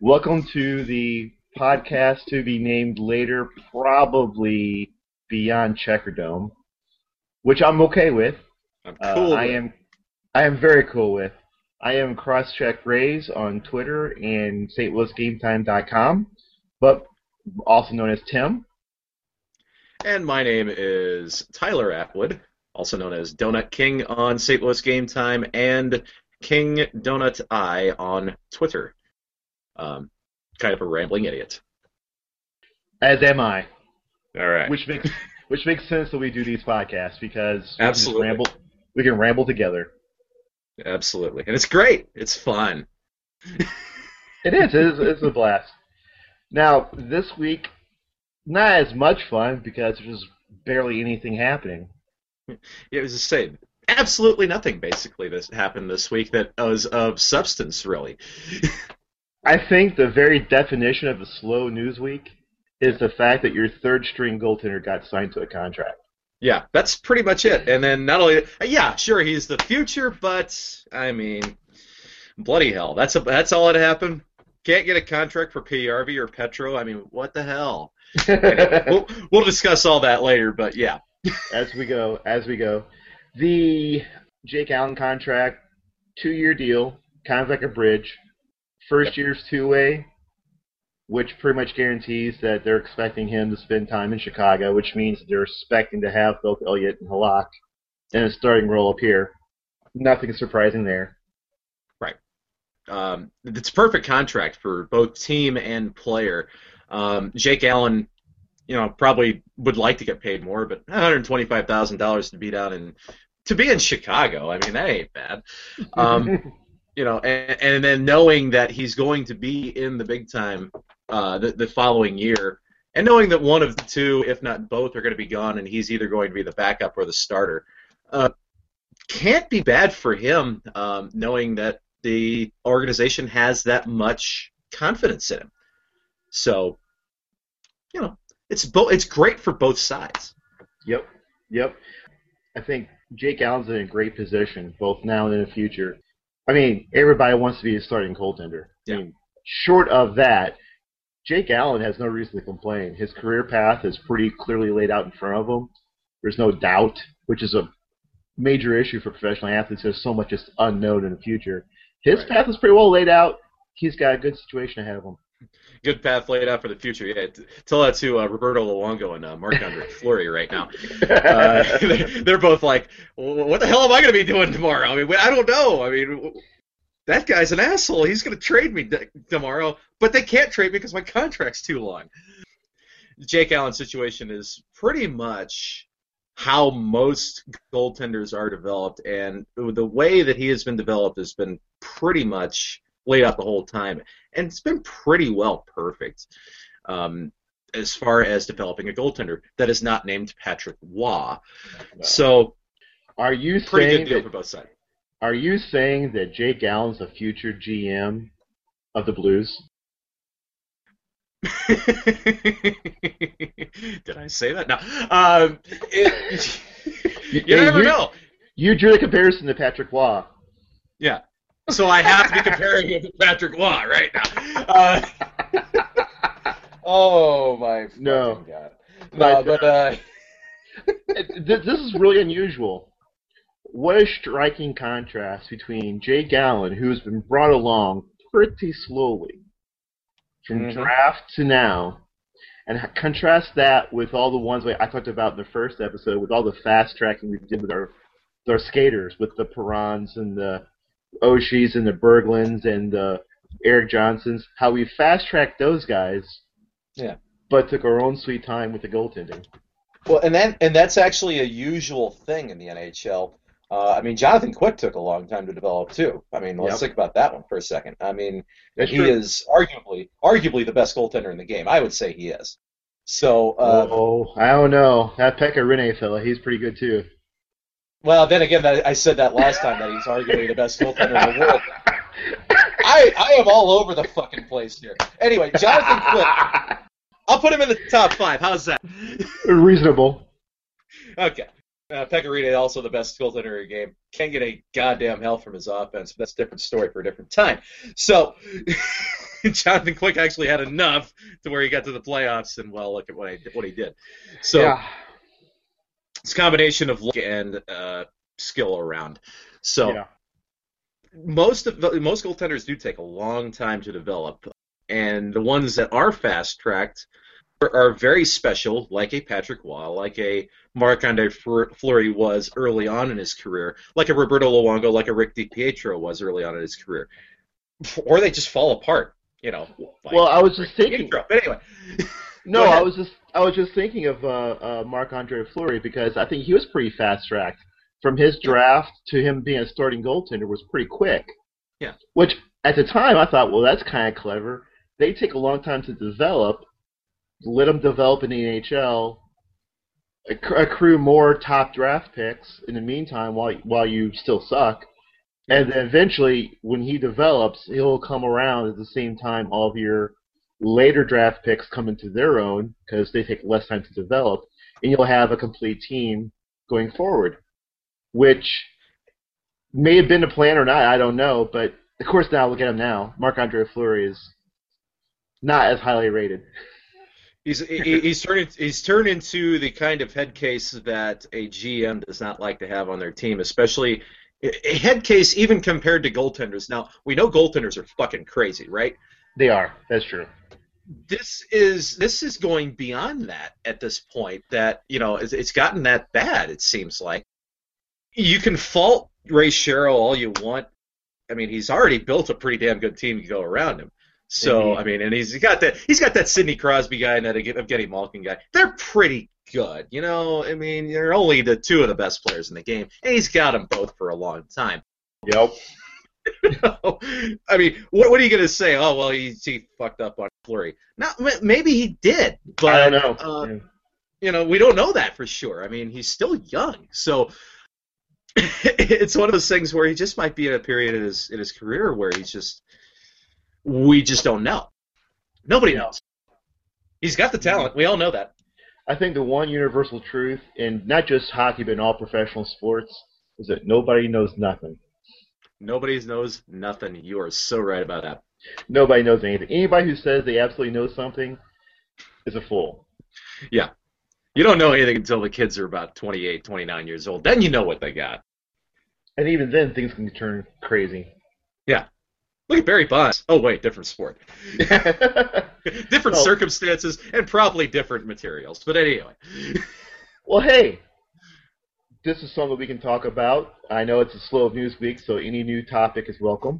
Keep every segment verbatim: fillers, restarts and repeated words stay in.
Welcome to the podcast to be named later, probably Beyond Checkerdome, which I'm okay with. I'm cool uh, I with. am I am very cool with. I am Crosscheck Rays on Twitter and Saint Louis Game Time dot com, but also known as Tim. And my name is Tyler Atwood, also known as Donut King on Saint Louis Game Time and King Donut I on Twitter. Um, kind of a rambling idiot. As am I. All right. Which makes which makes sense that we do these podcasts because Absolutely. we can just ramble. We can ramble together. Absolutely, and it's great. It's fun. It is. It is. It's a blast. Now this week, not as much fun because there's just barely anything happening. Yeah, it was just saying, absolutely nothing basically this happened this week that was of substance, really. I think the very definition of a slow news week is the fact that your third string goaltender got signed to a contract. Yeah, that's pretty much it. And then not only, yeah, sure, he's the future, but I mean, bloody hell, that's a, that's all that happened. Can't get a contract for P R V or Petro. I mean, what the hell? Anyway, we'll, we'll discuss all that later, but yeah. As we go, as we go, the Jake Allen contract, two-year deal, kind of like a bridge. First year's two-way, which pretty much guarantees that they're expecting him to spend time in Chicago, which means they're expecting to have both Elliott and Halak in a starting role up here. Nothing surprising there. Right. Um, it's a perfect contract for both team and player. Um, Jake Allen, you know, probably would like to get paid more, but one hundred twenty-five thousand dollars to be down in to be in Chicago, I mean, that ain't bad. Um, You know, and, and then knowing that he's going to be in the big time uh, the, the following year, and knowing that one of the two, if not both, are going to be gone, and he's either going to be the backup or the starter, uh, can't be bad for him, um, knowing that the organization has that much confidence in him. So, you know, it's bo- it's great for both sides. Yep, yep. I think Jake Allen's in a great position, both now and in the future. I mean, everybody wants to be a starting goaltender. Yeah. I mean, short of that, Jake Allen has no reason to complain. His career path is pretty clearly laid out in front of him. There's no doubt, which is a major issue for professional athletes. There's so much just unknown in the future. His Right. path is pretty well laid out. He's got a good situation ahead of him. Good path laid out for the future. Yeah, t- tell that to uh, Roberto Luongo and uh, Marc-Andre Fleury right now. Uh, they're both like, "Well, what the hell am I going to be doing tomorrow? I mean, I don't know. I mean, that guy's an asshole. He's going to trade me d- tomorrow, but they can't trade me because my contract's too long." Jake Allen's situation is pretty much how most goaltenders are developed, and the way that he has been developed has been pretty much laid out the whole time, and it's been pretty well perfect um, as far as developing a goaltender that is not named Patrick Waugh. So, Are you pretty saying good deal that? for both sides. Are you saying that Jake Allen's a future G M of the Blues? Did I say that? No. Um, it, you Hey, never you- know. You drew the comparison to Patrick Waugh. Yeah. So I have to be comparing him to Patrick Waugh right now. Uh, oh my fucking No. god! But, No, but uh, Th- This is really unusual. What a striking contrast between Jake Allen, who's been brought along pretty slowly from Mhm. draft to now, and h- contrast that with all the ones like I talked about in the first episode, with all the fast tracking we did with our, with our skaters, with the Perrons and the Oshis and the Berglunds and the Eric Johnsons, how we fast tracked those guys, yeah. but took our own sweet time with the goaltending. Well, and that and that's actually a usual thing in the N H L. Uh, I mean, Jonathan Quick took a long time to develop too. I mean, let's Yep. think about that one for a second. I mean, That's he true. is arguably arguably the best goaltender in the game. I would say he is. So, uh, oh, I don't know. That Pekka Rinne fella, he's pretty good too. well, then again, that, I said that last time that he's arguably the best goaltender in the world. I I am all over the fucking place here. Anyway, Jonathan Quick. I'll put him in the top five. How's that? Reasonable. Okay. Uh, Pekka Rinne, also the best goaltender in the game. Can't get a goddamn hell from his offense. But that's a different story for a different time. So, Jonathan Quick actually had enough to where he got to the playoffs, and well, look at what I what he did. So Yeah. it's a combination of luck and uh, skill around. So Yeah. most of the, most goaltenders do take a long time to develop, and the ones that are fast tracked are, are very special, like a Patrick Waugh, like a Marc-Andre Fleury was early on in his career, like a Roberto Luongo, like a Rick DiPietro was early on in his career, or they just fall apart. You know. Like Well, I was just Rick thinking. DiPietro. But anyway. No, Go ahead. I was just I was just thinking of uh, uh, Marc-Andre Fleury because I think he was pretty fast tracked. From his draft to him being a starting goaltender was pretty quick. Yeah. Which at the time I thought, well, that's kind of clever. They take a long time to develop. Let them develop in the N H L. acc- Accrue more top draft picks in the meantime while while you still suck. And then eventually, when he develops, he'll come around at the same time all of your later draft picks come into their own because they take less time to develop, and you'll have a complete team going forward, which may have been the plan or not, I don't know. But, of course, now look at him now. Marc-Andre Fleury is not as highly rated. He's he- he's turned he's turned into the kind of head case that a G M does not like to have on their team, especially a head case even compared to goaltenders. Now, we know goaltenders are fucking crazy, right? They are. That's true. This is this is going beyond that at this point. That you know it's, it's gotten that bad. It seems like you can fault Ray Sherrill all you want. I mean, he's already built a pretty damn good team to go around him. So Indeed. I mean, and he's got that he's got that Sidney Crosby guy and that Evgeny Malkin guy. They're pretty good, you know. I mean, they're only the two of the best players in the game, and he's got them both for a long time. Yep. I mean, what, what are you going to say? Oh, well, he, he fucked up on Fleury. No, m- maybe he did, but I don't know. Uh, Yeah. you know, we don't know that for sure. I mean, he's still young, so it's one of those things where he just might be in a period in his in his career where he's just we just don't know. Nobody Yeah. knows. He's got the talent. We all know that. I think the one universal truth in not just hockey but in all professional sports is that nobody knows nothing. Nobody knows nothing. You are so right about that. Nobody knows anything. Anybody who says they absolutely know something is a fool. Yeah. You don't know anything until the kids are about twenty-eight, twenty-nine years old. Then you know what they got. And even then, things can turn crazy. Yeah. Look at Barry Bonds. Oh, wait, different sport. different Well- circumstances and probably different materials. But anyway. Well, hey, this is something we can talk about. I know it's a slow news week, so any new topic is welcome.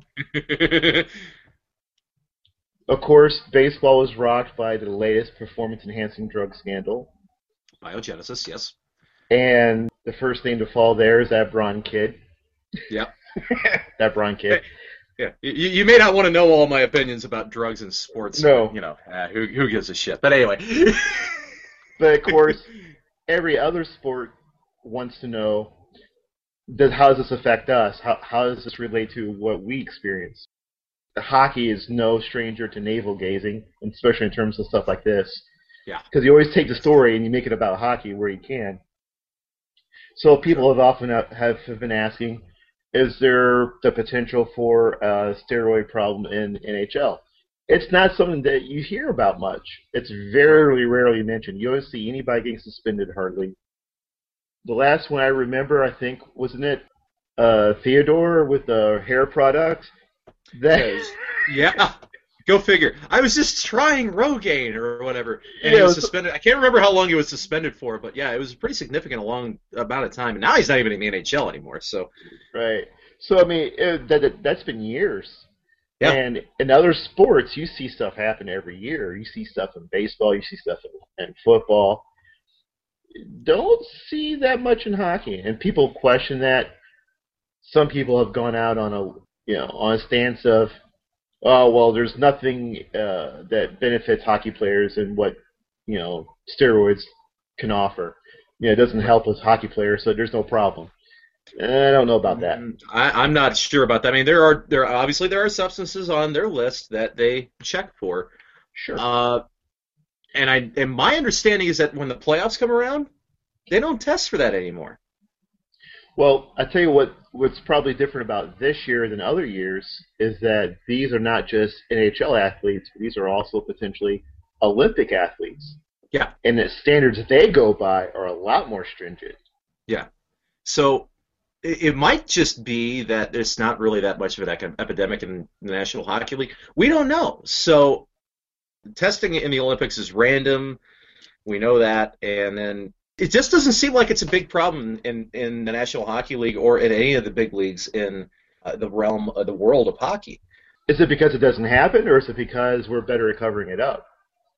Of course, baseball was rocked by the latest performance-enhancing drug scandal. Biogenesis, yes. And the first name to fall there is that Braun kid. Yep. That Braun kid. Yeah, you, you may not want to know all my opinions about drugs and sports. No. You know, uh, who who gives a shit? But anyway. But of course, every other sport wants to know, does how does this affect us? How how does this relate to what we experience? Hockey is no stranger to navel gazing, especially in terms of stuff like this. Yeah. Because you always take the story and you make it about hockey where you can. So people have often have, have been asking, is there the potential for a steroid problem in N H L? It's not something that you hear about much. It's very rarely mentioned. You don't see anybody getting suspended hardly. The last one I remember, I think, wasn't it uh, Theodore with the hair product? That Yeah. Go figure. I was just trying Rogaine or whatever, and Yeah, he it was was- suspended. I can't remember how long he was suspended for, but yeah, it was a pretty significant, a long amount of time. And now he's not even in the N H L anymore. So Right. So, I mean, it, that, that, that's been years. Yeah. And in other sports, you see stuff happen every year. You see stuff in baseball. You see stuff in, in football. Don't see that much in hockey. And people question that. Some people have gone out on a, you know, on a stance of, oh, well, there's nothing uh, that benefits hockey players in what, you know, steroids can offer. You know, it doesn't help us hockey players, so there's no problem. I don't know about that. Mm, I, I'm not sure about that. I mean, there are there obviously there are substances on their list that they check for. Sure. Uh, and I and my understanding is that when the playoffs come around, they don't test for that anymore. Well, I tell you what. What's probably different about this year than other years is that these are not just N H L athletes, but these are also potentially Olympic athletes. Yeah. And the standards they go by are a lot more stringent. Yeah. So it, it might just be that there's not really that much of an ec- epidemic in the National Hockey League. We don't know. So testing in the Olympics is random. We know that. And then it just doesn't seem like it's a big problem in, in the National Hockey League or in any of the big leagues in uh, the realm of the world of hockey. Is it because it doesn't happen, or is it because we're better at covering it up?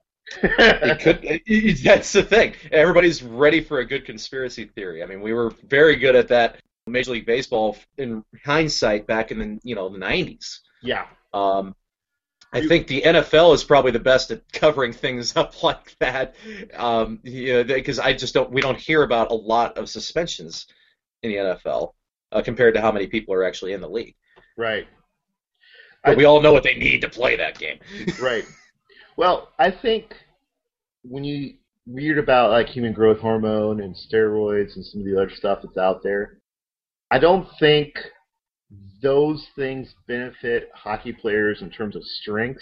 It could. It, that's the thing. Everybody's ready for a good conspiracy theory. I mean, we were very good at that in Major League Baseball in hindsight back in the you know the nineties. Yeah. Um, I think the N F L is probably the best at covering things up like that, um, you know, because I just don't. We don't hear about a lot of suspensions in the N F L uh, compared to how many people are actually in the league. Right. But I, we all know what they need to play that game. Right. Well, I think when you read about like human growth hormone and steroids and some of the other stuff that's out there, I don't think those things benefit hockey players in terms of strength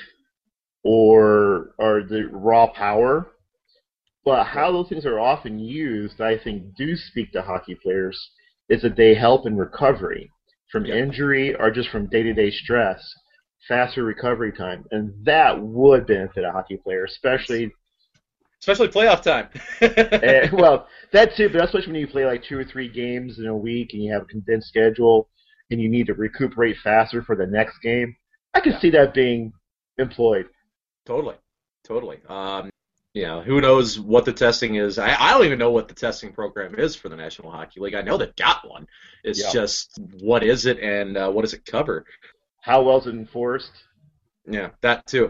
or or the raw power. But how those things are often used, I think, do speak to hockey players, is that they help in recovery from Yeah. injury or just from day-to-day stress, faster recovery time. And that would benefit a hockey player, especially Especially playoff time. uh, well, that too, but especially when you play like two or three games in a week and you have a condensed schedule and you need to recuperate faster for the next game. I can Yeah. see that being employed. Totally, totally. Um, you know, who knows what the testing is? I, I don't even know what the testing program is for the National Hockey League. I know they've got one. It's Yeah. just what is it and uh, what does it cover? How well is it enforced? Yeah, that too.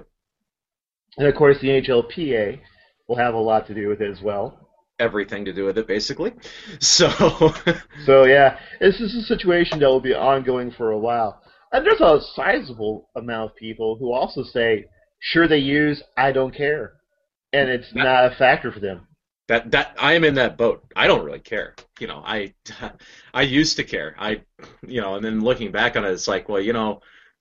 And of course, the N H L P A will have a lot to do with it as well. Everything to do with it, basically. So, So yeah, this is a situation that will be ongoing for a while. And there's a sizable amount of people who also say, sure they use, I don't care. And it's That- not a factor for them. that that I am in that boat. I don't really care. You know, I I used to care. I you know, and then looking back on it, it's like, well, you know,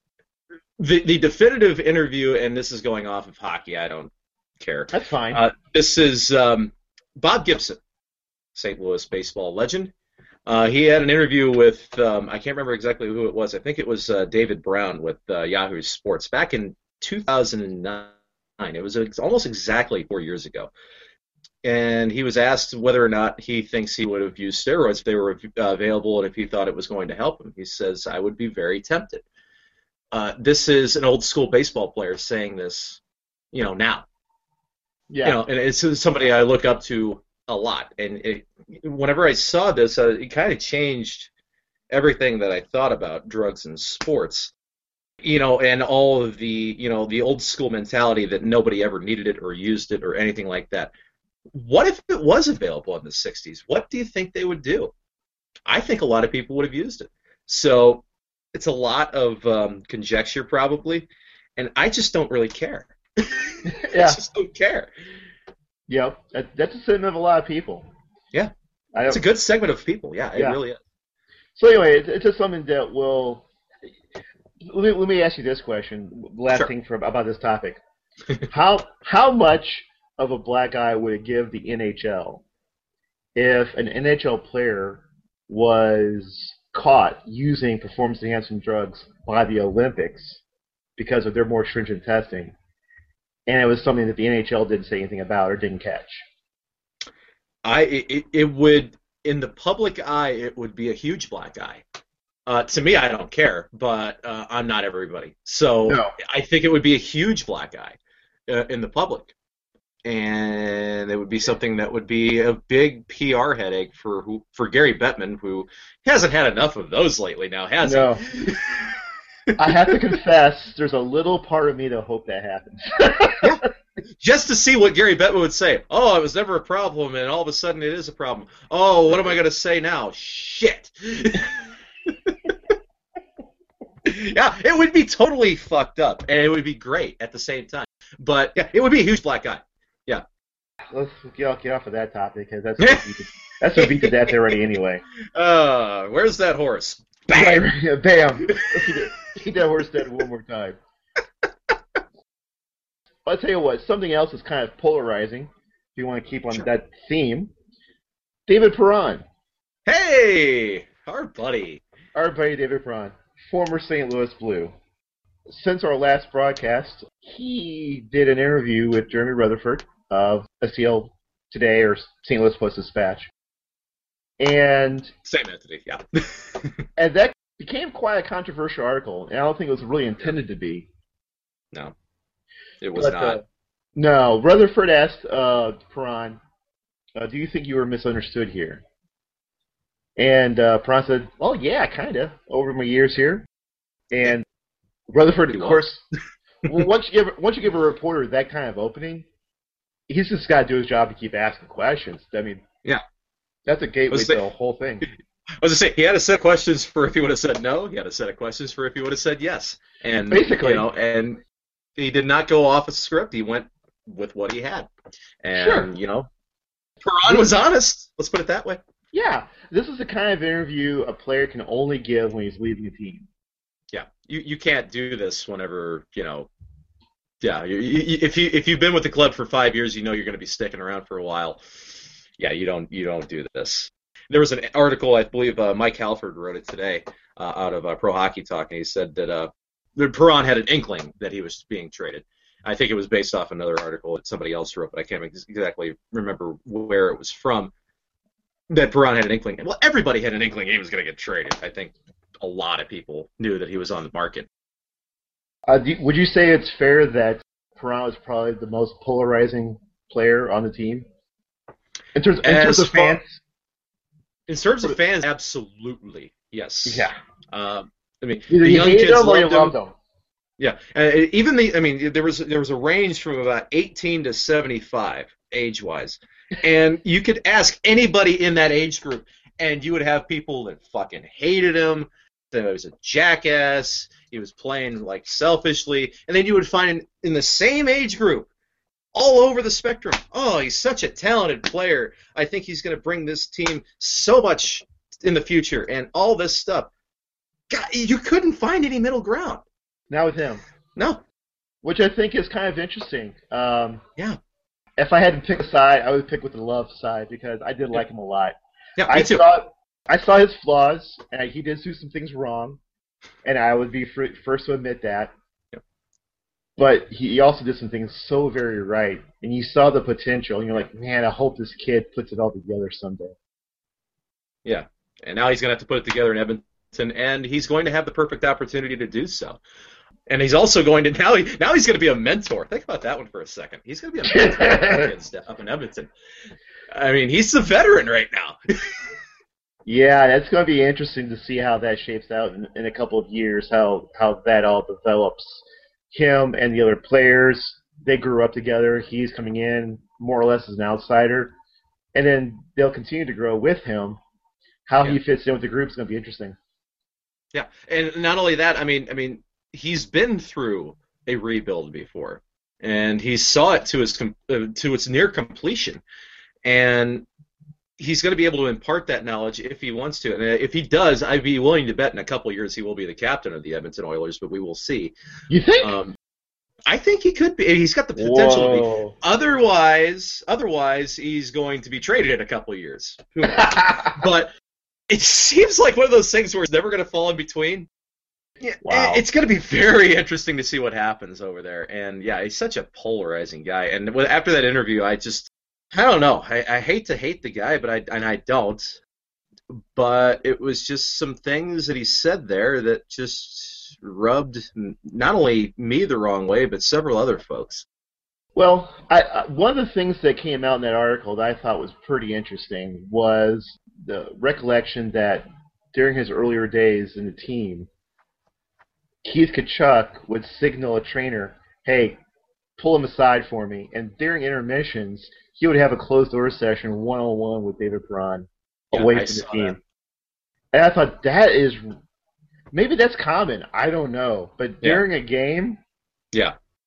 the the definitive interview, and this is going off of hockey. I don't care. That's fine. Uh, this is um, Bob Gibson, Saint Louis baseball legend. Uh, he had an interview with, um, I can't remember exactly who it was. I think it was uh, David Brown with uh, Yahoo Sports back in two thousand nine. It was ex- almost exactly four years ago. And he was asked whether or not he thinks he would have used steroids if they were uh, available and if he thought it was going to help him. He says, I would be very tempted. Uh, this is an old school baseball player saying this, you know, now. yeah. You know, and it's somebody I look up to a lot. And it, whenever I saw this, uh, it kind of changed everything that I thought about drugs and sports. You know, and all of the, you know, the old school mentality that nobody ever needed it or used it or anything like that. What if it was available in the sixties? What do you think they would do? I think a lot of people would have used it. So it's a lot of um, conjecture probably, and I just don't really care. I Yeah. just don't care. Yep. That, that's a sentiment of a lot of people. Yeah. I It's a don't, good segment of people. Yeah, it Yeah. really is. so anyway, it's, it's just something that will. Let me, let me ask you this question. Last Sure. thing for about this topic: how how much of a black eye would it give the N H L if an N H L player was caught using performance-enhancing drugs by the Olympics because of their more stringent testing, and it was something that the N H L didn't say anything about or didn't catch? I it, it would in the public eye it would be a huge black eye. Uh, to me, I don't care, but uh, I'm not everybody. So No. I think it would be a huge black eye uh, in the public, and it would be something that would be a big P R headache for who, for Gary Bettman, who hasn't had enough of those lately. Now, has No. he? I have to confess, there's a little part of me that hope that happens. Just to see what Gary Bettman would say. Oh, it was never a problem, and all of a sudden it is a problem. Oh, what am I going to say now? Shit. Yeah, it would be totally fucked up, and it would be great at the same time. But yeah, it would be a huge black eye. Yeah. let's get off, get off of that topic because that's what beat to, that's what beat to death already anyway. Uh, where's that horse? Bam! Right, bam! Beat that horse dead one more time. I'll tell you what, something else is kind of polarizing. If you want to keep on sure. that theme, David Perron. Hey, our buddy. Our buddy David Perron, former Saint Louis Blue. Since our last broadcast, he did an interview with Jeremy Rutherford of S C L Today or Saint Louis Post-Dispatch. And same entity, yeah. and that became quite a controversial article, and I don't think it was really intended to be. No, it was but, not. Uh, no, Rutherford asked uh, Perron, uh, do you think you were misunderstood here? And uh, Perron said, well, yeah, kind of, over my years here. And Rutherford, of course, well, once you give once you give a reporter that kind of opening, he's just got to do his job to keep asking questions. I mean, yeah, that's a gateway to the whole thing. I was going to say, he had a set of questions for if he would have said no. He had a set of questions for if he would have said yes. And basically, you know, and he did not go off a script. He went with what he had. And, sure. you know, Perron was honest. Let's put it that way. Yeah. This is the kind of interview a player can only give when he's leaving a team. Yeah. You you can't do this whenever, you know, yeah, you, you, if you if you've been with the club for five years, you know you're going to be sticking around for a while. Yeah, you don't you don't do this. There was an article, I believe uh, Mike Halford wrote it today uh, out of uh, Pro Hockey Talk, and he said that uh, Perron had an inkling that he was being traded. I think it was based off another article that somebody else wrote, but I can't exactly remember where it was from, that Perron had an inkling. Well, everybody had an inkling he was going to get traded. I think a lot of people knew that he was on the market. Uh, do, would you say it's fair that Perron was probably the most polarizing player on the team? In terms, in terms of fans? In terms of fans, absolutely, yes. Yeah. Um, I mean, Either the you young hated kids them or you loved loved him. them. Yeah, uh, even the I mean, there was there was a range from about eighteen to seventy-five age-wise, and you could ask anybody in that age group, and you would have people that fucking hated him. That he was a jackass. He was playing like selfishly, and then you would find in, in the same age group, all over the spectrum. Oh, he's such a talented player. I think he's going to bring this team so much in the future, and all this stuff. God, you couldn't find any middle ground. Not with him. No. Which I think is kind of interesting. Um, yeah. If I had to pick a side, I would pick with the love side because I did like him a lot. Yeah, me I too. Saw, I saw his flaws, and he did do some things wrong, and I would be fr- first to admit that. Yep. But he also did some things so very right, and you saw the potential, and you're like, man, I hope this kid puts it all together someday. Yeah, and now he's going to have to put it together in Edmonton, and he's going to have the perfect opportunity to do so. And he's also going to now. He, now he's going to be a mentor. Think about that one for a second. He's going to be a mentor up in Edmonton. I mean, he's the veteran right now. Yeah, that's going to be interesting to see how that shapes out in, in a couple of years. How how that all develops. Him and the other players, they grew up together. He's coming in more or less as an outsider, and then they'll continue to grow with him. How yeah. he fits in with the group is going to be interesting. Yeah, and not only that, I mean, I mean. He's been through a rebuild before, and he saw it to his com- uh, to its near completion, and he's going to be able to impart that knowledge if he wants to. And if he does, I'd be willing to bet in a couple of years he will be the captain of the Edmonton Oilers, but we will see. You think? Um, I think he could be. He's got the potential Whoa. to be. Otherwise, otherwise, he's going to be traded in a couple of years. Who knows? But it seems like one of those things where it's never going to fall in between. Yeah, wow. It's going to be very interesting to see what happens over there. And, yeah, he's such a polarizing guy. And after that interview, I just, I don't know. I, I hate to hate the guy, but I and I don't. But it was just some things that he said there that just rubbed not only me the wrong way, but several other folks. Well, I, I, one of the things that came out in that article that I thought was pretty interesting was the recollection that during his earlier days in the team, Keith Tkachuk would signal a trainer, hey, pull him aside for me. And during intermissions, he would have a closed-door session one-on-one with David Perron yeah, away I from the saw team. That. And I thought, that is – maybe that's common. I don't know. But during yeah. a game, yeah,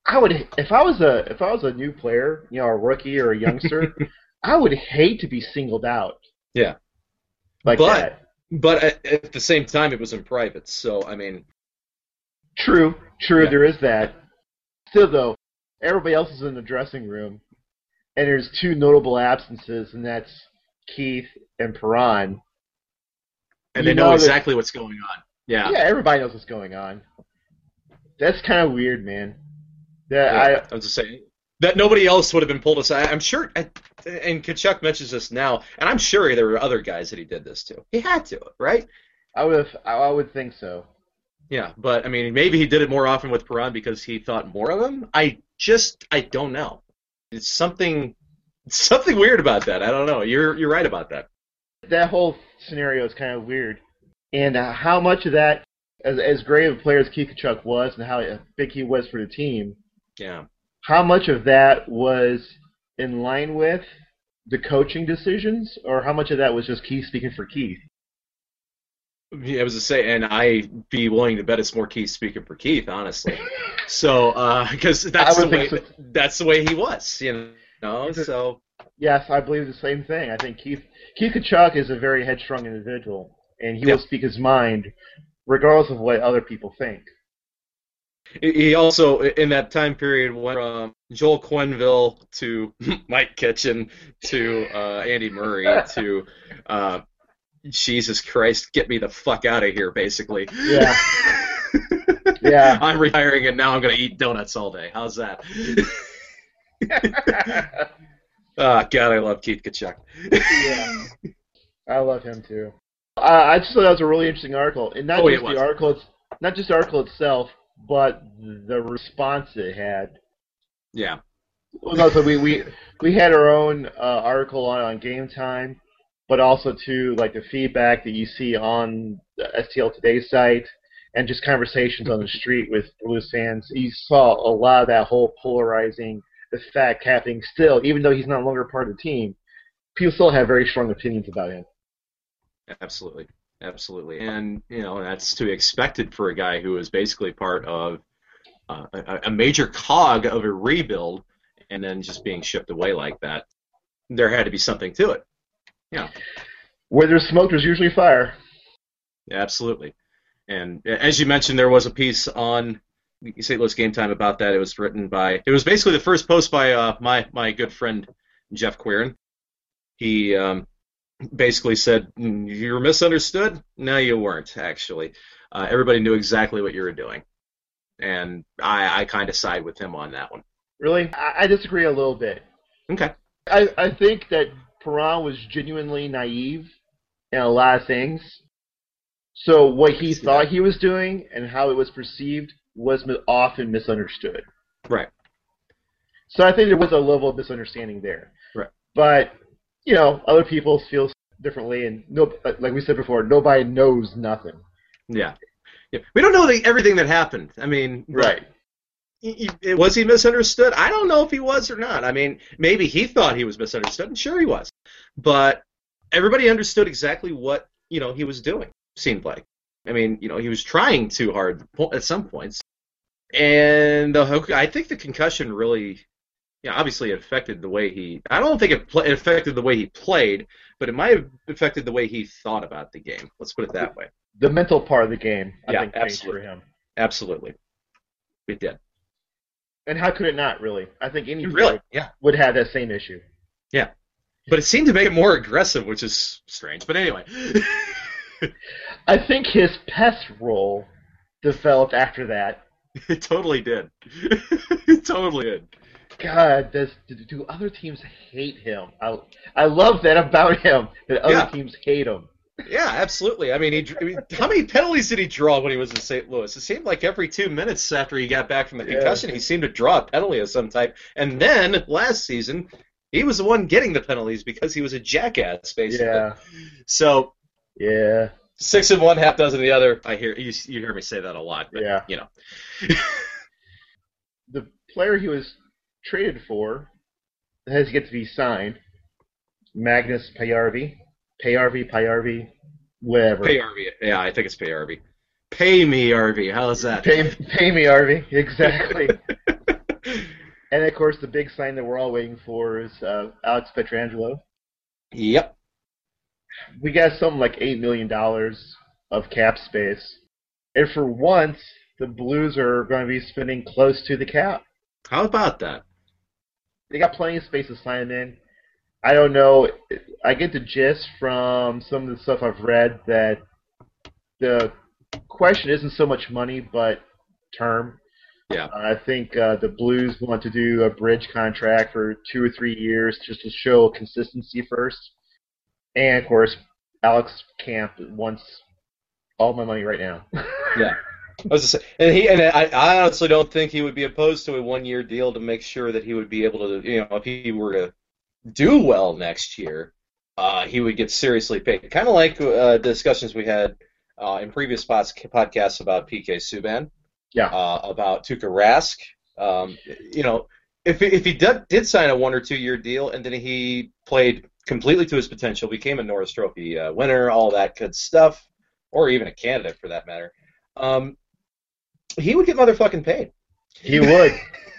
I would if I was a if I was a new player, you know, a rookie or a youngster, I would hate to be singled out. Yeah. Like but, that. But at, at the same time, it was in private, so I mean. True, true. Yeah. There is that. Still, though, everybody else is in the dressing room, and there's two notable absences, and that's Keith and Perron. And you they know, know exactly that, what's going on. Yeah. Yeah, everybody knows what's going on. That's kind of weird, man. That yeah, I, I was just saying that nobody else would have been pulled aside. I'm sure, and Tkachuk mentions this now, and I'm sure there were other guys that he did this to. He had to, right? I would, I would think so. Yeah, but I mean, maybe he did it more often with Perron because he thought more of him. I just, I don't know. It's something, something weird about that. I don't know. You're, you're right about that. That whole scenario is kind of weird, and uh, how much of that, as as great of a player as Keith Tkachuk was, and how big he was for the team. Yeah. How much of that was in line with the coaching decisions, or how much of that was just Keith speaking for Keith? Yeah, I was to say, and I'd be willing to bet it's more Keith speaking for Keith, honestly. So, because uh, that's the way so. that's the way he was, you know. So. Yes, I believe the same thing. I think Keith Keith Tkachuk is a very headstrong individual, and he yeah. will speak his mind, regardless of what other people think. He also, in that time period, went from Joel Quenneville to Mike Kitchen to uh, Andy Murray to uh, Jesus Christ, get me the fuck out of here, basically. Yeah. Yeah. I'm retiring and now I'm going to eat donuts all day. How's that? Oh, God, I love Keith Tkachuk. Yeah. I love him, too. Uh, I just thought that was a really interesting article. And not oh, just the article, not just the article itself, but the response it had. Yeah. Well, no, so we, we, we had our own uh, article on, on Game Time, but also, too, like the feedback that you see on the S T L Today site and just conversations on the street with Blues fans. You saw a lot of that whole polarizing effect happening still, even though he's no longer part of the team. People still have very strong opinions about him. Absolutely. Absolutely. And, you know, that's to be expected for a guy who is basically part of uh, a, a major cog of a rebuild and then just being shipped away like that. There had to be something to it. Yeah. Where there's smoke, there's usually fire. Yeah, absolutely. And as you mentioned, there was a piece on Saint Louis Game Time about that. It was written by, it was basically the first post by uh, my, my good friend Jeff Quirin. He um, basically said, you were misunderstood? No, you weren't, actually. Uh, everybody knew exactly what you were doing. And I, I kind of side with him on that one. Really? I, I disagree a little bit. Okay. I, I think that Perron was genuinely naive in a lot of things. So what he thought that. he was doing and how it was perceived was often misunderstood. Right. So I think there was a level of misunderstanding there. Right. But, you know, other people feel differently, and no, like we said before, nobody knows nothing. Yeah. Yeah. We don't know the, everything that happened. I mean, right. He, he, was he misunderstood? I don't know if he was or not. I mean, maybe he thought he was misunderstood, and sure he was. But everybody understood exactly what, you know, he was doing, seemed like. I mean, you know, he was trying too hard at some points. And the, I think the concussion really, yeah, obviously it affected the way he, I don't think it, pl- it affected the way he played, but it might have affected the way he thought about the game. Let's put it that way. The mental part of the game, I yeah, think, changed absolutely. for him. Absolutely. It did. And how could it not, really? I think any really? player yeah. would have that same issue. Yeah. But it seemed to make it more aggressive, which is strange. But anyway. I think his pest role developed after that. It totally did. It totally did. God, does do other teams hate him? I I love that about him, that other yeah. teams hate him. Yeah, absolutely. I mean, he, I mean, how many penalties did he draw when he was in Saint Louis? It seemed like every two minutes after he got back from the concussion, yeah. he seemed to draw a penalty of some type. And then, last season, he was the one getting the penalties because he was a jackass, basically. Yeah. So, yeah. Six in one, half dozen the other. I hear you, you hear me say that a lot, but, yeah. you know. The player he was traded for has yet to be signed, Magnus Payarvi. Payarvi, Payarvi, whatever. Payarvi, yeah, I think it's Payarvi. Pay me, Arvi. How's that? Pay, pay me, Arvi. Exactly. And of course, the big sign that we're all waiting for is uh, Alex Pietrangelo. Yep. We got something like eight million dollars of cap space. And for once, the Blues are going to be spending close to the cap. How about that? They got plenty of space to sign him in. I don't know. I get the gist from some of the stuff I've read that the question isn't so much money, but term. Yeah. Uh, I think uh, the Blues want to do a bridge contract for two or three years just to show consistency first. And, of course, Alex Camp wants all my money right now. Yeah. I was just saying, and he and I, I honestly don't think he would be opposed to a one-year deal to make sure that he would be able to, you know, if he were to do well next year, uh, he would get seriously paid. Kind of like uh, discussions we had uh, in previous spots, podcasts about P K Subban, Yeah. uh, about Tuukka Rask. Um, you know, if if he did, did sign a one or two year deal and then he played completely to his potential, became a Norris Trophy uh, winner, all that good stuff, or even a candidate for that matter, um, he would get motherfucking paid. He would.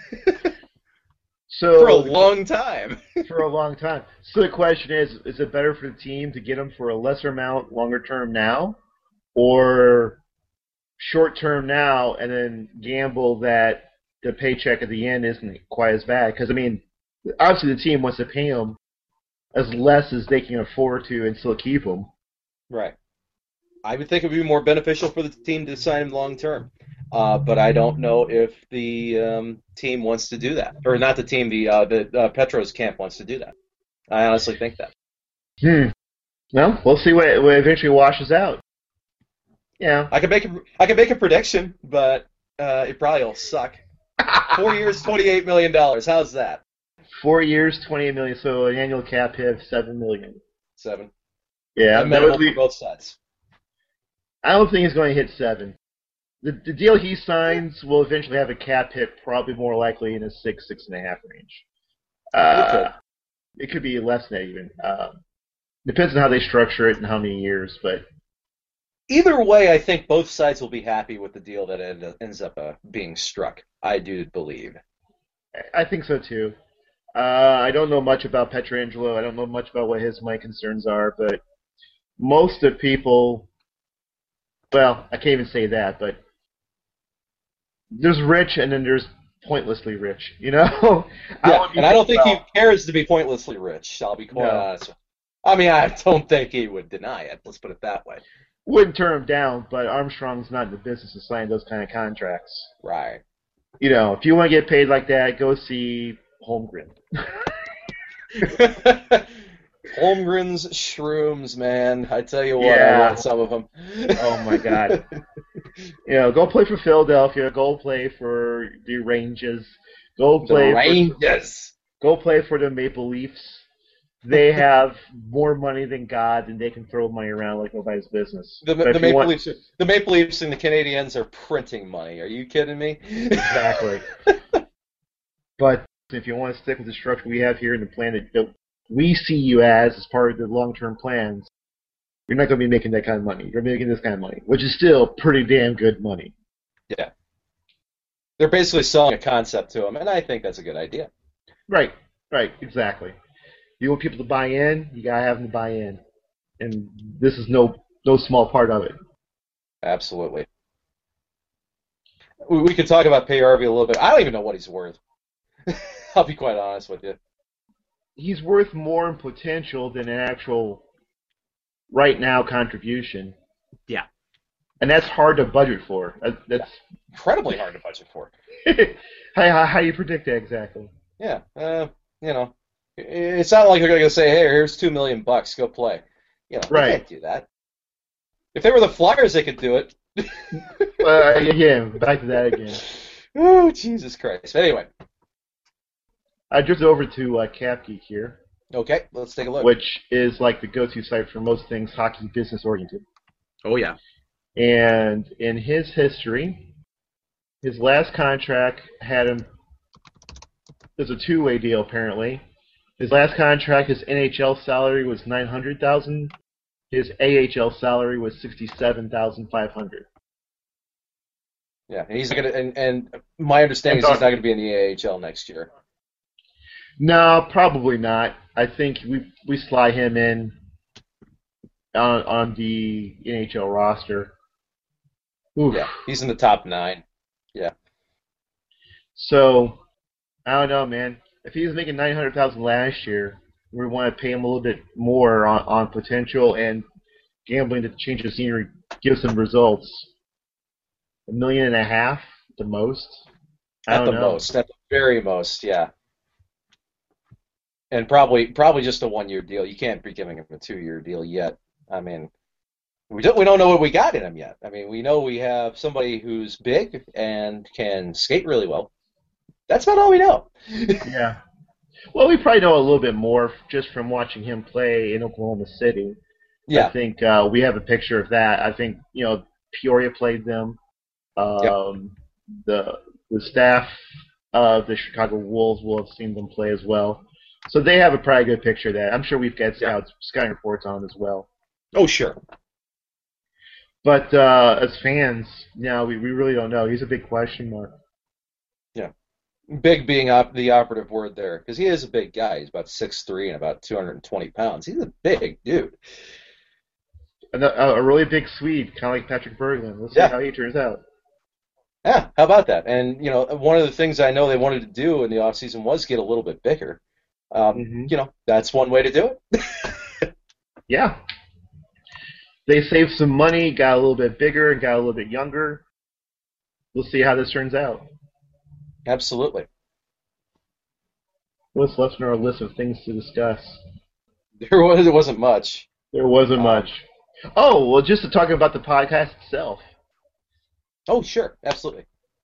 So For a long time. for a long time. So the question is, is it better for the team to get him for a lesser amount longer term now, or short term now and then gamble that the paycheck at the end isn't quite as bad? Because, I mean, obviously the team wants to pay him as less as they can afford to and still keep him. Right. I would think it would be more beneficial for the team to sign him long term. Uh, but I don't know if the um, team wants to do that. Or not the team, the uh, the uh, Petros camp wants to do that. I honestly think that. Hmm. Well, we'll see what, what eventually washes out. Yeah. I could make a, I could make a prediction, but uh, it probably will suck. Four years, twenty-eight million dollars. How's that? Four years, twenty-eight million dollars, so an annual cap hit of seven million dollars. Seven. Yeah, And that minimal would for be, both sides. I don't think he's going to hit seven. The, the deal he signs will eventually have a cap hit, probably more likely in a six, six and a half range. Uh, it could be less than that even. Uh, depends on how they structure it and how many years, but Either way, I think both sides will be happy with the deal that end, ends up uh, being struck. I do believe. I think so too. Uh, I don't know much about Pietrangelo. I don't know much about what his money concerns are, but most of the people, well, I can't even say that, but there's rich and then there's pointlessly rich, you know? I Yeah, don't and I don't think about- he cares to be pointlessly rich. I'll be quite No. honest. I mean, I don't think he would deny it. Let's put it that way. Wouldn't turn him down, but Armstrong's not in the business of signing those kind of contracts. Right. You know, if you want to get paid like that, go see Holmgren. Holmgren's shrooms, man. I tell you what, Yeah. I want some of them. Oh my God. You know, go play for Philadelphia. Go play for the Rangers. Go play. The For, Rangers. go play for the Maple Leafs. They have more money than God, and they can throw money around like nobody's business. The, But the if you Maple want- Leafs, the Maple Leafs and the Canadiens are printing money. Are you kidding me? Exactly. But if you want to stick with the structure we have here in the plan that, that we see you as, as part of the long-term plans, you're not going to be making that kind of money. You're making this kind of money, which is still pretty damn good money. Yeah. They're basically selling a concept to them, and I think that's a good idea. Right, right, exactly. You want people to buy in, you got to have them to buy in. And this is no no small part of it. Absolutely. We, we could talk about Pay Harvey a little bit. I don't even know what he's worth. I'll be quite honest with you. He's worth more in potential than an actual right now contribution. Yeah. And that's hard to budget for. That, that's Incredibly hard to budget for. how, how how you predict that exactly? Yeah, uh, you know, it's not like they're going to say, "Hey, here's two million bucks, go play." You know, Right. they can't do that. If they were the Flyers, they could do it. Uh, again, back to that again. Oh, Jesus Christ! Anyway, I drifted over to uh, Cap Geek here, okay, let's take a look. which is like the go-to site for most things hockey business oriented. Oh, yeah. And in his history, his last contract had him. There's a two-way deal apparently. His last contract, his N H L salary was nine hundred thousand. His A H L salary was sixty-seven thousand five hundred. Yeah, and he's going to, and, and my understanding is he's not going to be in the A H L next year. No, probably not. I think we we slide him in on on the N H L roster. Oof. Yeah, he's in the top nine. Yeah. So I don't know, man. If he was making nine hundred thousand last year, we want to pay him a little bit more on, on potential and gambling to change the scenery, give some results. A million and a half, the most. I At don't the know. most, at the very most, yeah. And probably probably just a one year deal. You can't be giving him a two year deal yet. I mean, we don't we don't know what we got in him yet. I mean, we know we have somebody who's big and can skate really well. That's about all we know. Yeah. Well, we probably know a little bit more just from watching him play in Oklahoma City. Yeah. I think uh, we have a picture of that. I think, you know, Peoria played them. Um, Yep. The the staff of the Chicago Wolves will have seen them play as well. So they have a pretty good picture of that. I'm sure we've got Yeah. scouts, scouting reports on them as well. Oh, sure. But uh, as fans, no, we, we really don't know. He's a big question mark. Yeah. Big being op- the operative word there, because he is a big guy. He's about six three and about two hundred twenty pounds. He's a big dude. A, a really big Swede, kind of like Patrick Berglund. We'll see Yeah. how he turns out. Yeah, how about that? And, you know, one of the things I know they wanted to do in the offseason was get a little bit bigger. Um, Mhm. You know, that's one way to do it. Yeah. They saved some money, got a little bit bigger, and got a little bit younger. We'll see how this turns out. Absolutely. What's left on our list of things to discuss? There was there wasn't much. There wasn't Um, much. Oh, well, just to talk about the podcast itself. Oh, sure, absolutely.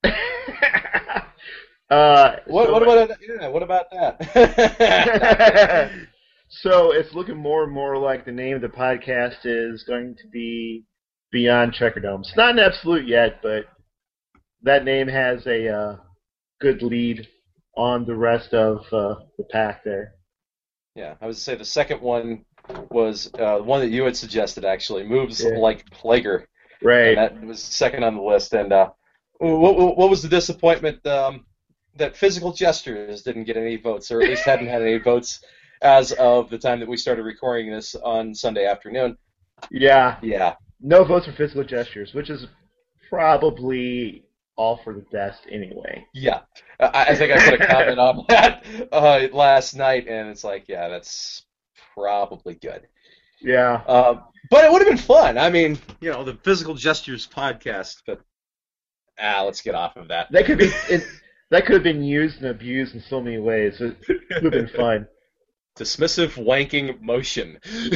uh, What so, what about yeah, what about that? so it's looking more and more like the name of the podcast is going to be Beyond Checkerdome. It's not an absolute yet, but that name has a uh, good lead on the rest of uh, the pack there. Yeah, I would say the second one was uh, one that you had suggested actually, moves Yeah. like Plager. Right. And that was second on the list. And uh, what, what what was the disappointment um, that Physical Gestures didn't get any votes, or at least hadn't had any votes as of the time that we started recording this on Sunday afternoon? Yeah. Yeah, No votes for Physical Gestures, which is probably all for the best anyway. yeah. I, I think I put a comment on that uh, last night, and it's like, yeah, that's probably good. Yeah. Uh, but it would have been fun. I mean, you know, the Physical Gestures podcast, but ah, let's get off of that. That could be it, that could have been used and abused in so many ways. It would have been fun. Dismissive wanking motion.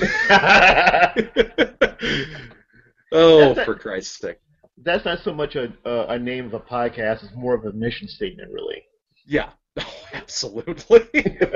Oh, That's a- for Christ's sake. That's not so much a, a a name of a podcast; it's more of a mission statement, really. Yeah. Oh, absolutely.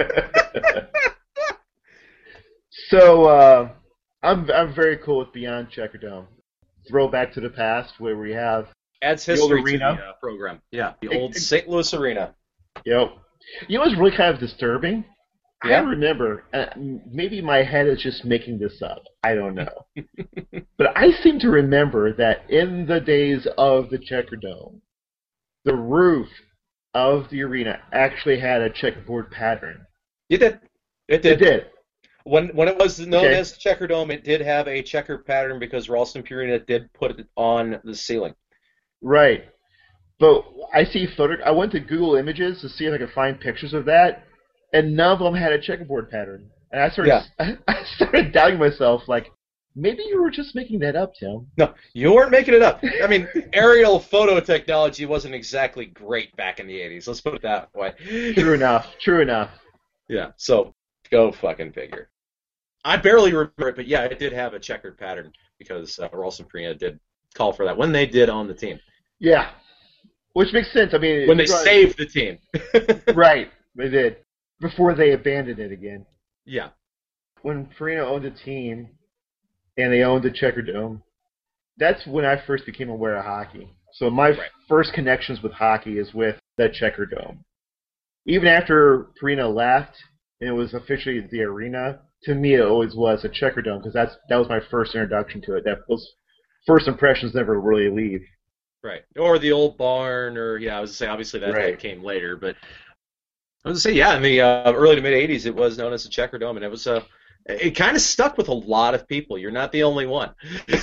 So uh, I'm I'm very cool with Beyond Checkerdome. Throwback to the past, where we have Adds The old history to arena. the uh, program. Yeah, the It- old it- Saint Louis Arena. Yep. You know what's really kind of disturbing? I Yeah? remember, uh, maybe my head is just making this up. I don't know. But I seem to remember that in the days of the Checkerdome, the roof of the arena actually had a checkerboard pattern. It did. It It did. did. When when it was known Okay. as Checkerdome, it did have a checker pattern because Ralston Purina did put it on the ceiling. Right. But I see photo. I went to Google Images to see if I could find pictures of that, and none of them had a checkerboard pattern. And I started, I started doubting myself, like, maybe you were just making that up, Tim. No, you weren't making it up. I mean, aerial photo technology wasn't exactly great back in the eighties. Let's put it that way. True enough. True enough. Yeah, so go fucking figure. I barely remember it, but yeah, it did have a checkered pattern because uh, Ralston Purina did call for that when they did on the team. Yeah. Which makes sense. I mean, When they right, saved the team. right, they did before they abandoned it again. Yeah. When Farina owned a team and they owned the Checkerdome, that's when I first became aware of hockey. So my Right. first connections with hockey is with the Checkerdome. Even after Farina left and it was officially the arena, to me it always was a Checkerdome because that's that was my first introduction to it. That those first impressions never really leave. Right. Or the old barn, or, yeah, I was going to say, obviously that, Right. that came later, but I was gonna say, yeah, in the uh, early to mid eighties, it was known as the Checker Dome, and it was uh, it kind of stuck with a lot of people. You're not the only one.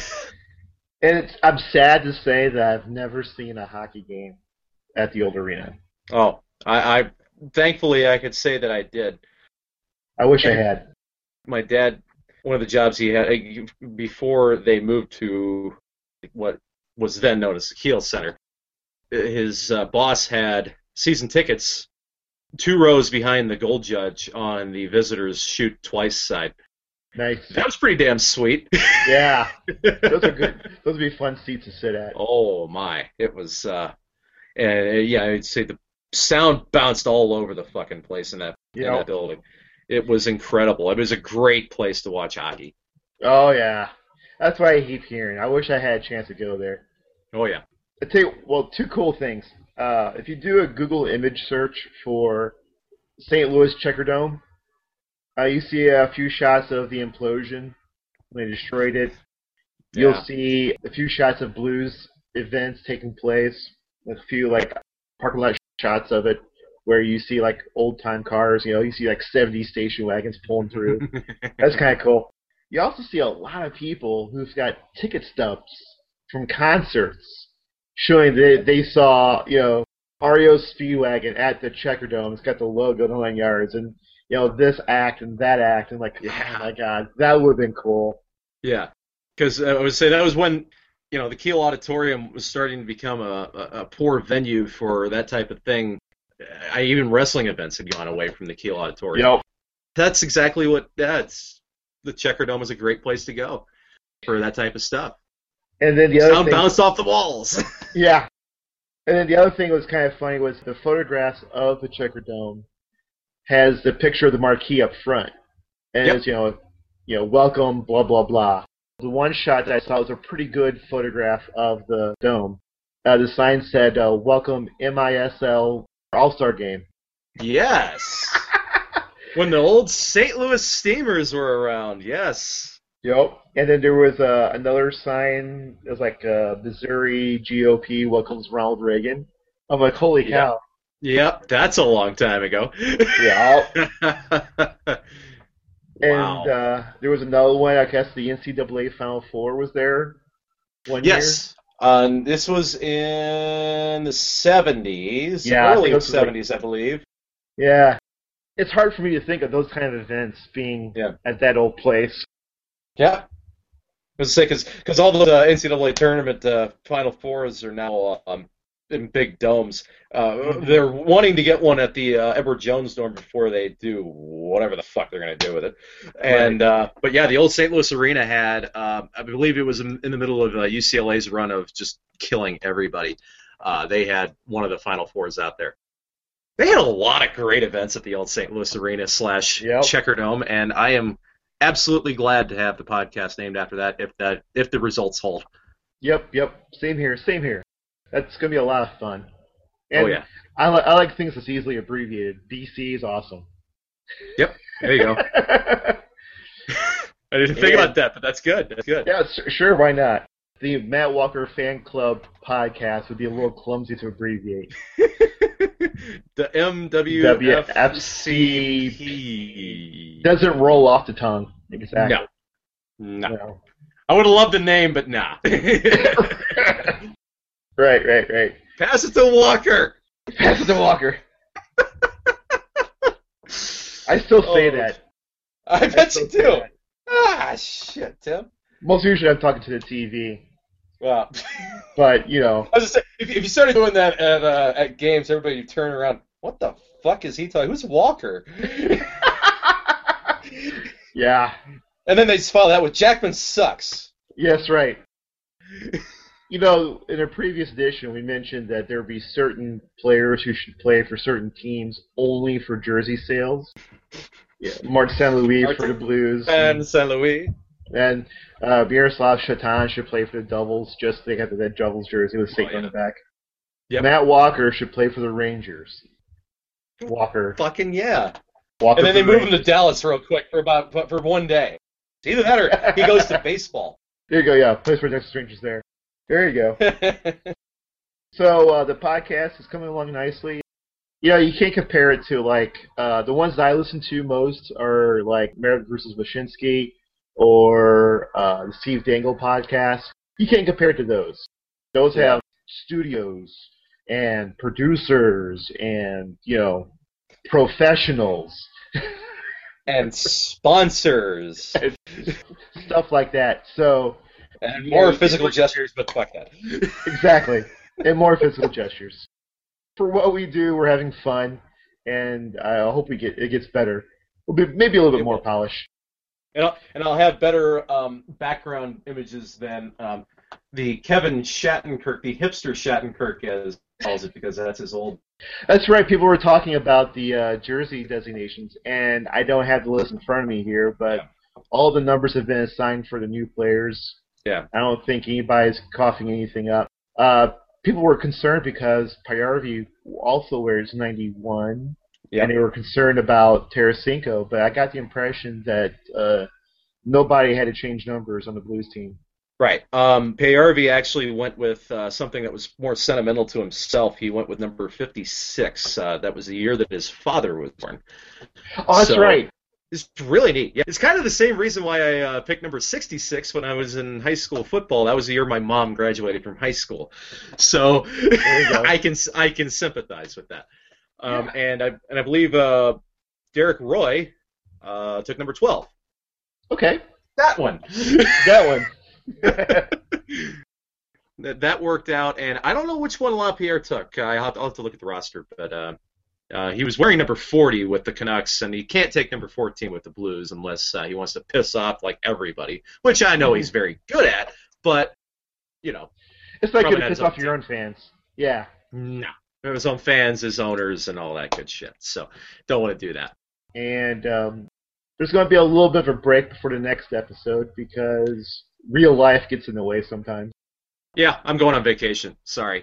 And it's, I'm sad to say that I've never seen a hockey game at the old arena. Oh, I, I thankfully I could say that I did. I wish And I had. My dad, one of the jobs he had uh, before they moved to what was then known as the Kiel Center, his uh, boss had season tickets two rows behind the goal judge on the visitors shoot twice side. Nice. That was pretty damn sweet. Yeah. Those are good. Those would be fun seats to sit at. Oh my! It was, uh, and yeah, I'd say the sound bounced all over the fucking place in that in Yep. that building. It was incredible. It was a great place to watch hockey. Oh, yeah. That's what I keep hearing. I wish I had a chance to go there. Oh yeah. I tell you, well, two cool things. Uh, if you do a Google image search for Saint Louis Checker Dome, uh, you see a few shots of the implosion when they destroyed it. You'll Yeah. see a few shots of Blues events taking place, a few like parking lot shots of it, where you see like old time cars. You know, you see like seventies station wagons pulling through. That's kind of cool. You also see a lot of people who've got ticket stubs from concerts showing that they saw, you know, R E O Speedwagon at the Checker Dome. It's got the logo, the nine yards, and, you know, this act and that act. And, like, Yeah. oh, my God, that would have been cool. Yeah, because I would say that was when, you know, the Kiel Auditorium was starting to become a, a, a poor venue for that type of thing. I, even wrestling events had gone away from the Kiel Auditorium. Yep. That's exactly what that's. The Checker Dome is a great place to go for that type of stuff. And then the other Sound thing, bounced off the walls. yeah. And then the other thing that was kind of funny was the photographs of the Checker Dome has the picture of the marquee up front, and Yep. it's, you know, you know, welcome, blah blah blah. The one shot that I saw was a pretty good photograph of the dome. Uh, the sign said, uh, "Welcome M I S L All-Star Game." Yes. When the old Saint Louis Steamers were around, yes. Yep. And then there was uh, another sign. It was like uh, Missouri G O P welcomes Ronald Reagan. I'm like, holy Yeah. cow. Yep, that's a long time ago. Yeah. Wow. And uh, there was another one. I guess the N C double A Final Four was there one Yes. Um, this was in the seventies, Yeah, I think early it was like- seventies, I believe. year. Yeah. It's hard for me to think of those kind of events being Yeah. at that old place. Yeah. I was say because all the uh, N C double A tournament uh, Final Fours are now um, in big domes. Uh, they're wanting to get one at the uh, Edward Jones Dome before they do whatever the fuck they're going to do with it. And uh, but yeah, the old Saint Louis Arena had, uh, I believe it was in, in the middle of uh, U C L A's run of just killing everybody. Uh, they had one of the Final Fours out there. They had a lot of great events at the old Saint Louis Arena slash Yep. Checker Dome, and I am absolutely glad to have the podcast named after that if that if the results hold. Yep, yep. Same here, same here. That's going to be a lot of fun. And Oh yeah. I, li- I like things that's easily abbreviated. B C is awesome. Yep. There you go. I didn't think Yeah. about that, but that's good. That's good. Yeah, s- sure, why not? The Matt Walker Fan Club podcast would be a little clumsy to abbreviate. The M W F C. Doesn't roll off the tongue. Exactly. No. No. No. I would have loved the name, but nah. Right, right, right. Pass it to Walker. Pass it to Walker. I still say Oh. that. I I bet still you say do. that. Ah, shit, Tim. Most usually I'm talking to the T V, Well, but, you know, I was just saying, if, if you started doing that at uh, at games, everybody would turn around. What the fuck is he talking? Who's Walker? yeah. And then they just follow that with Jackman sucks. Yes, right. You know, in a previous edition, we mentioned that there would be certain players who should play for certain teams only for jersey sales. Yeah, Mark Saint Louis for the Blues, And Saint Louis. and uh, Miroslav Shatan should play for the Devils, just they have that Devils jersey with Satan Oh, yeah. on the back. Yep. Matt Walker should play for the Rangers. Walker. Fucking yeah. Walker And then they for move him Rangers. to Dallas real quick for about for one day. Either that or he goes to baseball. There you go. Yeah, plays for the Texas Rangers there. There you go. So uh, the podcast is coming along nicely. you know, you can't compare it to like uh, the ones that I listen to most are like Merrick versus Wyshynski or uh, the Steve Dangle podcast. You can't compare it to those. Those Yeah. have studios and producers and you know professionals, And sponsors. stuff like that. So And Yeah, more you physical can- gestures, but fuck that. exactly, and more physical gestures. For what we do, we're having fun, and I hope we get it gets better. We'll be, maybe a little bit It more will. polished. And I'll, and I'll have better um, background images than um, the Kevin Shattenkirk, the hipster Shattenkirk, as calls it, because that's his old. That's right. People were talking about the uh, jersey designations, and I don't have the list in front of me here, but Yeah. all the numbers have been assigned for the new players. Yeah. I don't think anybody's coughing anything up. Uh, people were concerned because Payarvi also wears ninety-one, Yeah. and they were concerned about Tarasenko, but I got the impression that uh, nobody had to change numbers on the Blues team. Right. Um, Payarvi actually went with uh, something that was more sentimental to himself. He went with number fifty-six. Uh, that was the year that his father was born. Oh, that's So- right. It's really neat. Yeah, it's kind of the same reason why I uh, picked number sixty-six when I was in high school football. That was the year my mom graduated from high school, so you go. I can I can sympathize with that. Um, And I and I believe uh, Derek Roy uh, took number twelve. Okay, That one. that one. that that worked out, and I don't know which one LaPierre took. I have to, I'll have to look at the roster, but uh, uh, he was wearing number forty with the Canucks, and he can't take number fourteen with the Blues unless uh, he wants to piss off like everybody, which I know he's very good at. But you know, It's like Probably going to not piss his own off your own fans. Yeah. no, his own fans, his owners, and all that good shit. So don't want to do that. And um, there's going to be a little bit of a break before the next episode because real life gets in the way sometimes. Yeah, I'm going on vacation. Sorry.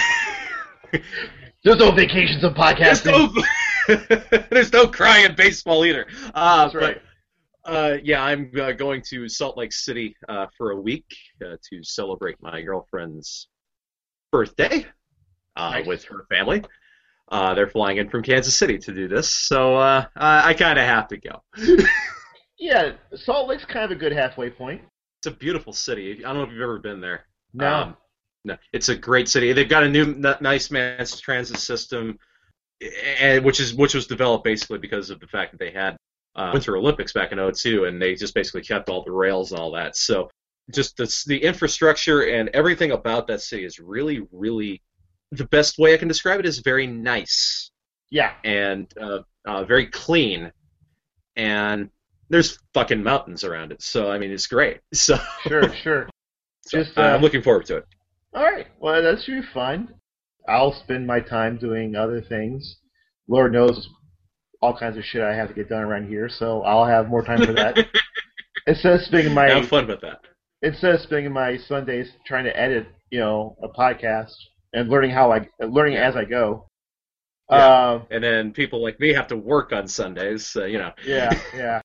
There's no vacations in There's podcasting. no, there's no crying in baseball either. Uh, That's right. But uh, yeah, I'm uh, going to Salt Lake City uh, for a week uh, to celebrate my girlfriend's birthday uh, Nice. with her family. Uh, they're flying in from Kansas City to do this, so uh, I, I kind of have to go. Yeah, Salt Lake's kind of a good halfway point. It's a beautiful city. I don't know if you've ever been there. No. Um, no, it's a great city. They've got a new n- nice mass transit system, and which is which was developed basically because of the fact that they had uh, Winter Olympics back in oh two, and they just basically kept all the rails and all that. So just the the infrastructure and everything about that city is really, really the best way I can describe it is very nice Yeah. and uh, uh, very clean, and there's fucking mountains around it. So I mean, it's great. So Sure, sure. so, Just, uh, uh, I'm looking forward to it. All right. Well, that should be fun. I'll spend my time doing other things. Lord knows all kinds of shit I have to get done around here, so I'll have more time for that. instead of spending my Have fun with that. instead of spending my Sundays trying to edit, you know, a podcast and learning how I learning as I go. Yeah. Um, And then people like me have to work on Sundays, so, you know. yeah, yeah.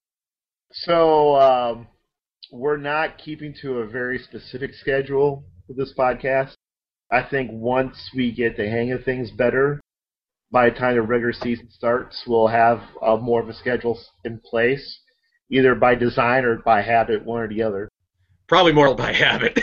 So um, we're not keeping to a very specific schedule for this podcast. I think once we get the hang of things better, by the time the regular season starts, we'll have uh, more of a schedule in place, either by design or by habit, one or the other. Probably more by habit.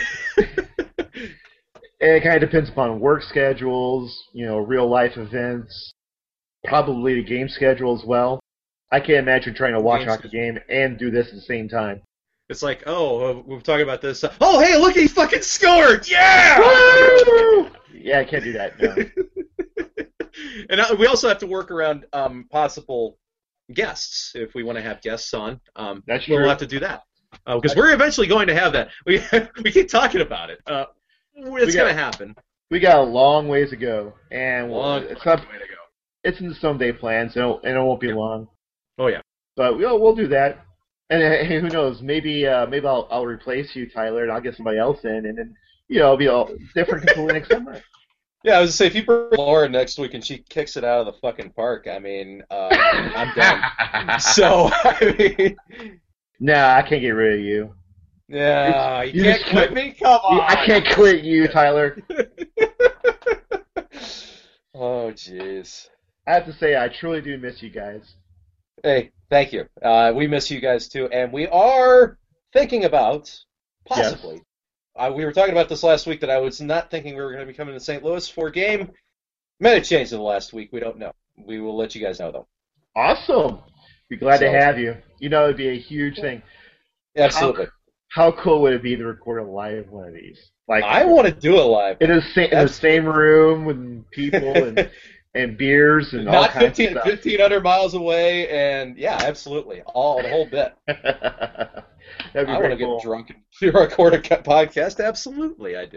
And it kind of depends upon work schedules, you know, real life events, probably the game schedule as well. I can't imagine trying to watch a Game hockey game and do this at the same time. It's like, oh, uh, we're talking about this. Uh, oh, hey, look, he fucking scored! Yeah! Woo! Yeah, I can't do that. No. And uh, we also have to work around um, possible guests if we want to have guests on. Um, That's we'll true. have to do that because we're eventually going to have that. We we keep talking about it. Uh, it's We going got- to happen. We got a long ways to go, and we'll- Long it's, way not, to go. it's in the someday plans, and, it'll, and it won't be long. Oh yeah. But we'll we'll do that. And uh, hey, who knows? Maybe uh, maybe I'll I'll replace you, Tyler, and I'll get somebody else in, and then you know it'll be all different completely next summer. Yeah, I was gonna say if you bring Laura next week and she kicks it out of the fucking park, I mean, uh, I'm done. So I mean, Nah, I can't get rid of you. yeah, you, You can't just quit quit- me. Come on. I can't quit you, Tyler. Oh jeez. I have to say, I truly do miss you guys. Hey, thank you. Uh, we miss you guys too, and we are thinking about possibly. Yes. Uh, we were talking about this last week that I was not thinking we were going to be coming to Saint Louis for a game. Might have changed in the last week. We don't know. We will let you guys know though. Awesome. Be glad So- to have you. You know, it'd be a huge thing. Absolutely. How cool would it be to record a live one of these? Like I want to do it live. in, a sa- in the That's- same room with people and and beers and all Not kinds fifteen, of stuff. fifteen hundred miles away, and yeah, absolutely, all the whole bit. That'd be I want very to cool. get drunk and record a co- podcast. Absolutely, I do.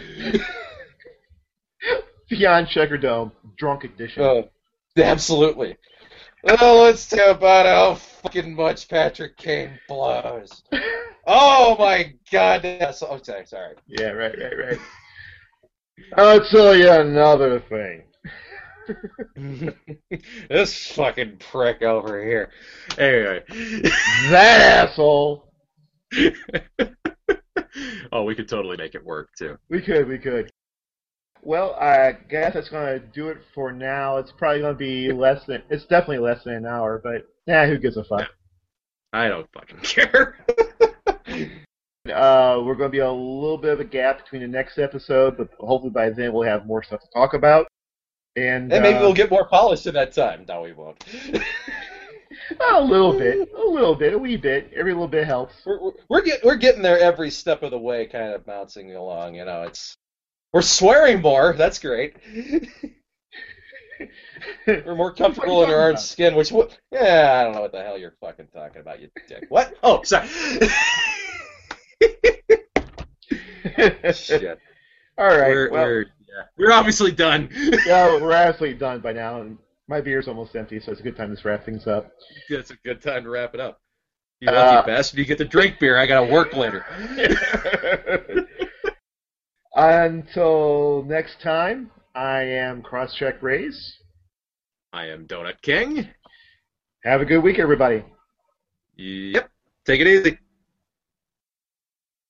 Beyond Checker Dome, drunk edition. Uh, absolutely. Well, let's talk about how fucking much Patrick Kane blows. Oh my God! That's, oh, sorry, sorry. Yeah, right, right, right. I'll tell you another thing. This fucking prick over here. Anyway. That asshole. Oh, we could totally make it work too. We could, we could. Well, I guess that's going to do it for now. It's probably going to be less than, it's definitely less than an hour, but yeah, who gives a fuck? I don't fucking care. Uh, we're going to be a little bit of a gap between the next episode, but hopefully by then we'll have more stuff to talk about. And, And maybe uh, we'll get more polished at that time. No, we won't. a little bit, a little bit, a wee bit. Every little bit helps. we're we're, we're, get, we're getting there every step of the way, kind of bouncing along. You know, it's we're swearing more. That's great. We're more comfortable in our own skin, which w- yeah, I don't know what the hell you're fucking talking about, you dick. What? Oh, sorry. Shit. All right. we're, well, we're, yeah. we're obviously done. yeah, we're absolutely done by now, and my beer's almost empty, so it's a good time to wrap things up. It's a good time to wrap it up. You Uh, lucky bastard, you get to drink beer. I gotta work later. Until next time, I am Crosscheck Rays. I am Donut King. Have a good week, everybody. Yep. Take it easy.